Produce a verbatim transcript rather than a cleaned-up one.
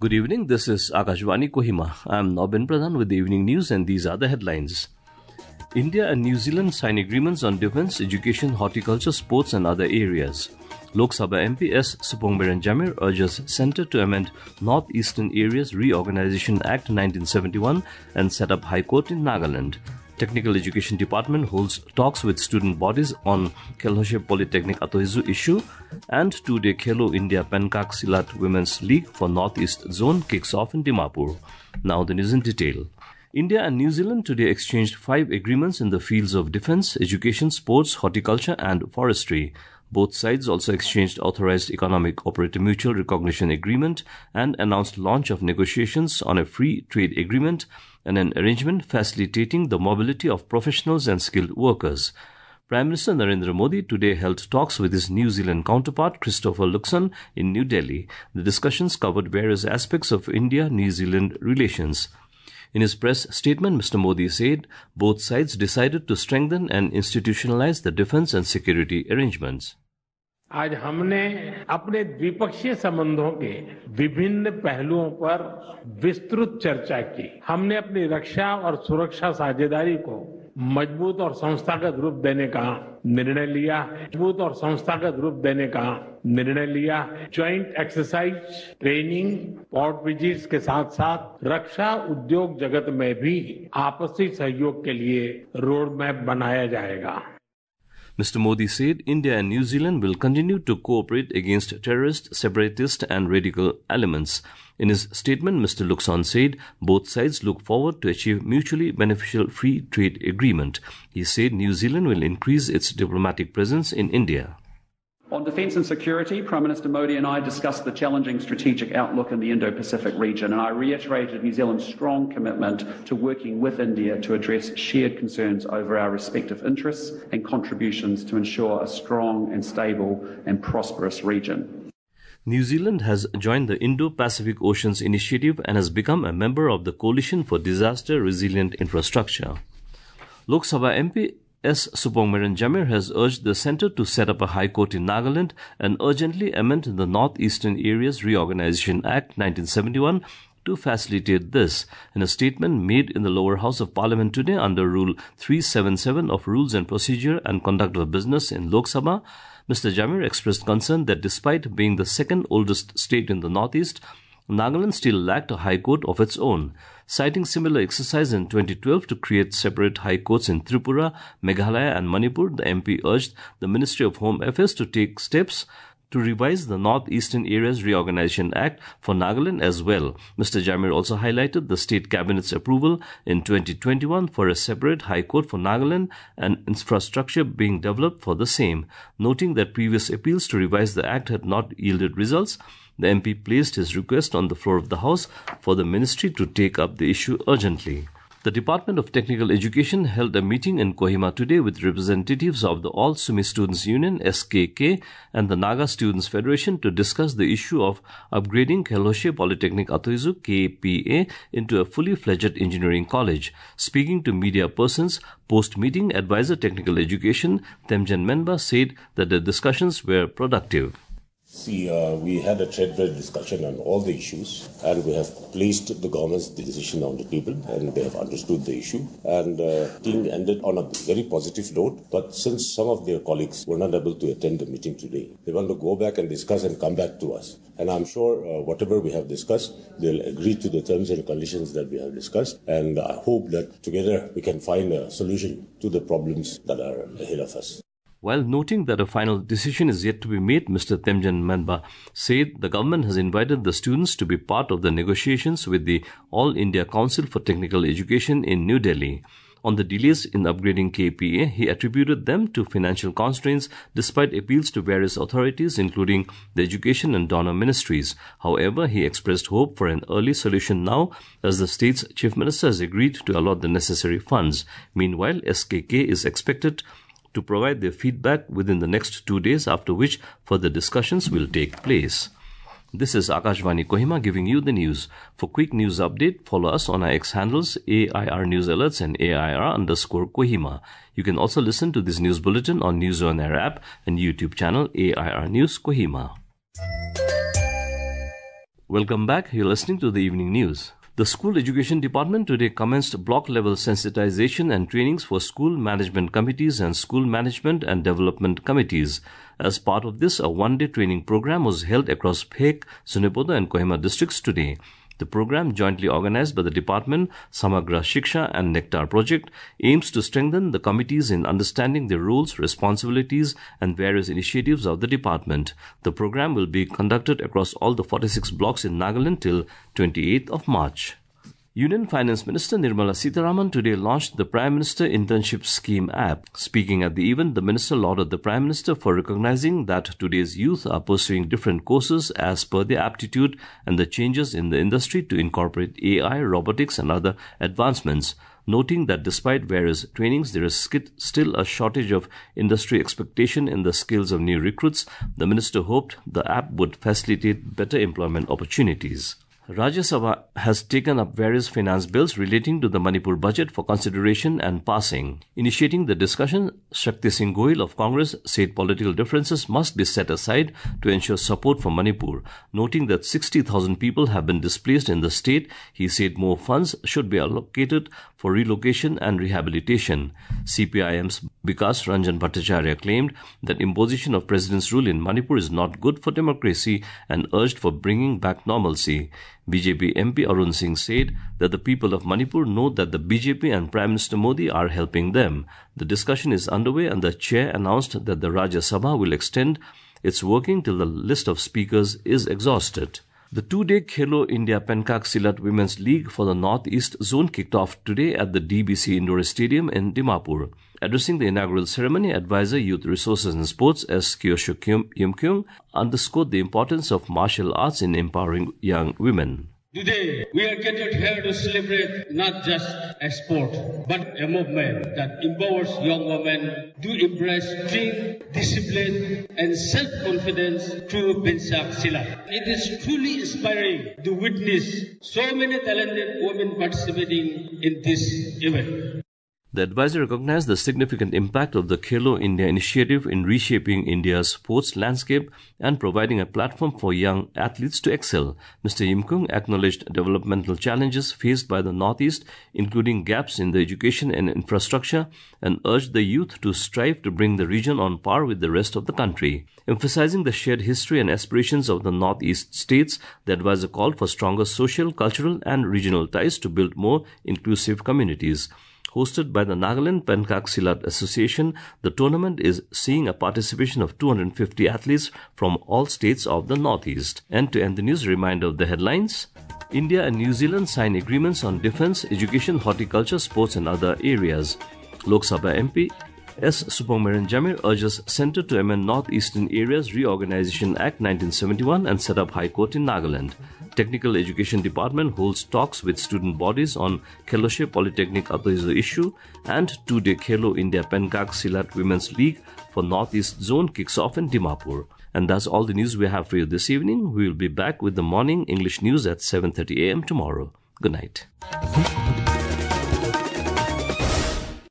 Good evening, this is Akashvani Kohima. I am Nobin Pradhan with the evening news and these are the headlines. India and New Zealand sign agreements on defence, education, horticulture, sports and other areas. Lok Sabha M P S Supongmiran Jamir urges Centre to amend North Eastern Areas Reorganisation Act nineteen seventy-one and set up High Court in Nagaland. Technical Education Department holds talks with student bodies on Kheloshe Polytechnic Atoizu issue, and two-day Khelo India Pencak Silat Women's League for Northeast Zone kicks off in Dimapur. Now the news in detail. India and New Zealand today exchanged five agreements in the fields of defence, education, sports, horticulture and forestry. Both sides also exchanged Authorized Economic Operator Mutual Recognition Agreement and announced launch of negotiations on a free trade agreement and an arrangement facilitating the mobility of professionals and skilled workers. Prime Minister Narendra Modi today held talks with his New Zealand counterpart Christopher Luxon in New Delhi. The discussions covered various aspects of India-New Zealand relations. In his press statement, Mister Modi said both sides decided to strengthen and institutionalize the defence and security arrangements. आज हमने अपने द्विपक्षीय संबंधों के विभिन्न पहलुओं पर विस्तृत चर्चा की। हमने अपनी रक्षा और सुरक्षा साझेदारी को मजबूत और संस्थागत रूप देने का निर्णय लिया है। मजबूत और संस्थागत रूप देने का निर्णय लिया है। Joint exercise, training, port visits के साथ-साथ रक्षा उद्योग जगत में भी आपसी सहयोग के लिए रोड मैप बनाया जाएगा। Mister Modi said India and New Zealand will continue to cooperate against terrorist, separatist and radical elements. In his statement, Mister Luxon said both sides look forward to achieve mutually beneficial free trade agreement. He said New Zealand will increase its diplomatic presence in India. On defence and security, Prime Minister Modi and I discussed the challenging strategic outlook in the Indo-Pacific region, and I reiterated New Zealand's strong commitment to working with India to address shared concerns over our respective interests and contributions to ensure a strong and stable and prosperous region. New Zealand has joined the Indo-Pacific Oceans Initiative and has become a member of the Coalition for Disaster Resilient Infrastructure. Lok Sabha M P S. Supongmiran Jamir has urged the centre to set up a High Court in Nagaland and urgently amend the North Eastern Areas Reorganisation Act nineteen seventy-one to facilitate this. In a statement made in the lower house of Parliament today under Rule three seventy-seven of Rules and Procedure and Conduct of Business in Lok Sabha, Mister Jamir expressed concern that despite being the second oldest state in the Northeast, Nagaland still lacked a high court of its own. Citing similar exercise in twenty twelve to create separate high courts in Tripura, Meghalaya and Manipur, the M P urged the Ministry of Home Affairs to take steps to revise the North Eastern Areas Reorganisation Act for Nagaland as well. Mister Jamir also highlighted the State Cabinet's approval in twenty twenty-one for a separate High Court for Nagaland and infrastructure being developed for the same. Noting that previous appeals to revise the Act had not yielded results, the M P placed his request on the floor of the House for the Ministry to take up the issue urgently. The Department of Technical Education held a meeting in Kohima today with representatives of the All Sumi Students Union S K K and the Naga Students Federation to discuss the issue of upgrading Kheloshe Polytechnic Atoizu K P A into a fully fledged engineering college. Speaking to media persons, post-meeting advisor Technical Education Temjen Menba said that the discussions were productive. See, uh, we had a threadbare discussion on all the issues, and we have placed the government's decision on the table, and they have understood the issue. And uh, thing ended on a very positive note. But since some of their colleagues were not able to attend the meeting today, they want to go back and discuss and come back to us. And I'm sure uh, whatever we have discussed, they'll agree to the terms and conditions that we have discussed. And I hope that together we can find a solution to the problems that are ahead of us. While noting that a final decision is yet to be made, Mister Temjen Menba said the government has invited the students to be part of the negotiations with the All India Council for Technical Education in New Delhi. On the delays in upgrading K P A, he attributed them to financial constraints despite appeals to various authorities, including the education and donor ministries. However, he expressed hope for an early solution now as the state's chief minister has agreed to allot the necessary funds. Meanwhile, S K K is expected to provide their feedback within the next two days, after which further discussions will take place. This is Akashvani Kohima giving you the news. For quick news update, follow us on our X handles A I R News Alerts and A I R underscore Kohima. You can also listen to this news bulletin on News On Air app and YouTube channel A I R News Kohima. Welcome back. You're listening to the evening news. The School Education Department today commenced block-level sensitization and trainings for school management committees and school management and development committees. As part of this, a one-day training program was held across Phek, Sunipoda and Kohima districts today. The program, jointly organized by the department, Samagra Shiksha and Nectar Project, aims to strengthen the committees in understanding their roles, responsibilities, and various initiatives of the department. The program will be conducted across all the forty-six blocks in Nagaland till twenty-eighth of March. Union Finance Minister Nirmala Sitharaman today launched the Prime Minister Internship Scheme app. Speaking at the event, the minister lauded the Prime Minister for recognizing that today's youth are pursuing different courses as per their aptitude and the changes in the industry to incorporate A I, robotics and other advancements. Noting that despite various trainings, there is still a shortage of industry expectation in the skills of new recruits, the minister hoped the app would facilitate better employment opportunities. Rajya Sabha has taken up various finance bills relating to the Manipur budget for consideration and passing. Initiating the discussion, Shakti Singh Goyal of Congress said political differences must be set aside to ensure support for Manipur. Noting that sixty thousand people have been displaced in the state, he said more funds should be allocated for relocation and rehabilitation. C P I M's Bikas Ranjan Bhattacharya claimed that imposition of president's rule in Manipur is not good for democracy and urged for bringing back normalcy. B J P M P Arun Singh said that the people of Manipur know that the B J P and Prime Minister Modi are helping them. The discussion is underway and the chair announced that the Rajya Sabha will extend its working till the list of speakers is exhausted. The two-day Khelo India Pencak Silat Women's League for the North-East Zone kicked off today at the D B C Indoor Stadium in Dimapur. Addressing the inaugural ceremony, Advisor Youth Resources and Sports S. Kyosho Yumkyung underscored the importance of martial arts in empowering young women. Today, we are gathered here to celebrate not just a sport, but a movement that empowers young women to embrace strength, discipline, and self-confidence through Pencak Silat. It is truly inspiring to witness so many talented women participating in this event. The advisor recognized the significant impact of the Khelo India initiative in reshaping India's sports landscape and providing a platform for young athletes to excel. Mister Yimkung acknowledged developmental challenges faced by the Northeast, including gaps in the education and infrastructure, and urged the youth to strive to bring the region on par with the rest of the country. Emphasizing the shared history and aspirations of the Northeast states, the advisor called for stronger social, cultural, and regional ties to build more inclusive communities. Hosted by the Nagaland Pencak Silat Association, the tournament is seeing a participation of two hundred fifty athletes from all states of the Northeast. And to end the news, a reminder of the headlines. India and New Zealand sign agreements on defence, education, horticulture, sports and other areas. Lok Sabha M P S. Supongmaran Jamir urges Centre to amend Northeastern Areas Reorganisation Act nineteen seventy-one and set up High Court in Nagaland. Technical Education Department holds talks with student bodies on Kheloshe Polytechnic Ataizo issue, and two-day Khelo India Pencak Silat Women's League for Northeast Zone kicks off in Dimapur. And that's all the news we have for you this evening. We will be back with the morning English news at seven thirty a.m. tomorrow. Good night.